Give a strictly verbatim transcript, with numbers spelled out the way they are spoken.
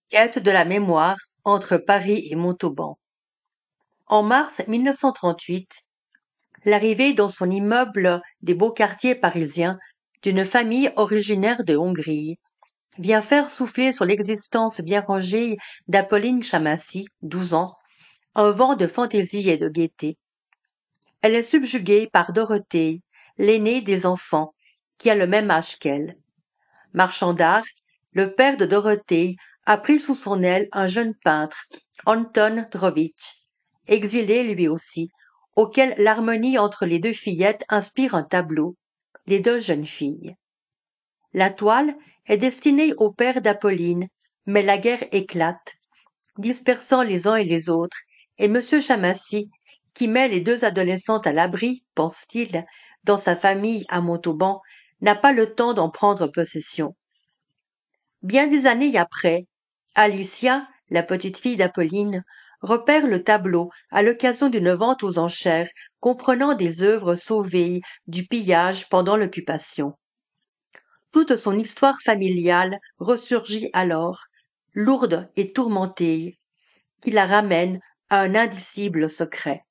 Quête de la mémoire entre Paris et Montauban. En mars mille neuf cent trente-huit, l'arrivée dans son immeuble des beaux quartiers parisiens d'une famille originaire de Hongrie vient faire souffler sur l'existence bien rangée d'Apolline Chamassi, douze ans, un vent de fantaisie et de gaieté. Elle est subjuguée par Dorothée, l'aînée des enfants, qui a le même âge qu'elle. Marchand d'art, le père de Dorothée a pris sous son aile un jeune peintre, Anton Drowitch, exilé lui aussi, auquel l'harmonie entre les deux fillettes inspire un tableau, Les deux jeunes filles. La toile est destinée au père d'Apolline, mais la guerre éclate, dispersant les uns et les autres, et Monsieur Chamassi, qui met les deux adolescentes à l'abri, pense-t-il, dans sa famille à Montauban, n'a pas le temps d'en prendre possession. Bien des années après, Alicia, la petite-fille d'Apolline, repère le tableau à l'occasion d'une vente aux enchères comprenant des œuvres sauvées du pillage pendant l'Occupation. Toute son histoire familiale ressurgit alors, lourde et tourmentée, qui la ramène à un indicible secret.